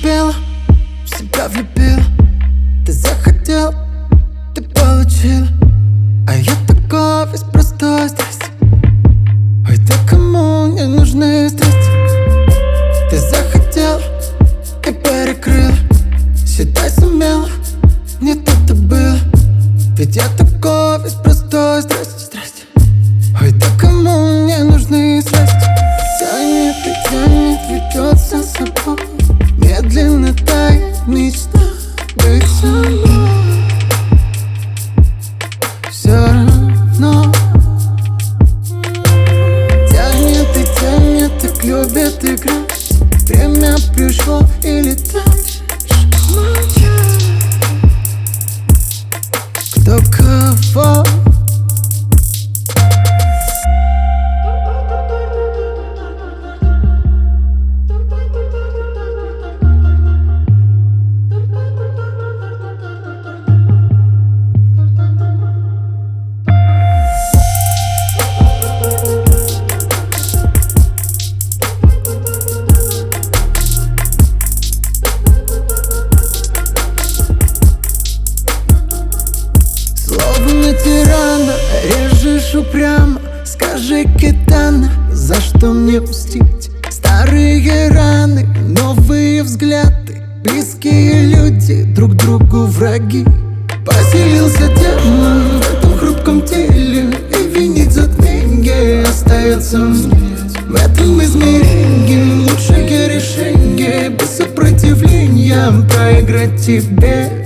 пела, в себя влюбила. Ты захотел, ты получила, а я такой весь простой страсти. Ой, да кому не нужны страсти? Ты захотел и перекрыла, считай сумела, не тут-то было. Ведь я такой весь простой страсти. Ой, да кому не нужны страсти? Тянет и тянет, ведет за собой, медленно тает мечта быть со мной. Все равно тянет и тянет, так любит играть. Время пришло и летаешь молчать. Кто кого? Тирана, режешь упрямо. Скажи, Китана, за что мне мстить? Старые раны, новые взгляды, близкие люди, друг другу враги. Поселился демон в этом хрупком теле, и винить затмение остается мне. В этом измерении лучшее решение без сопротивления проиграть тебе.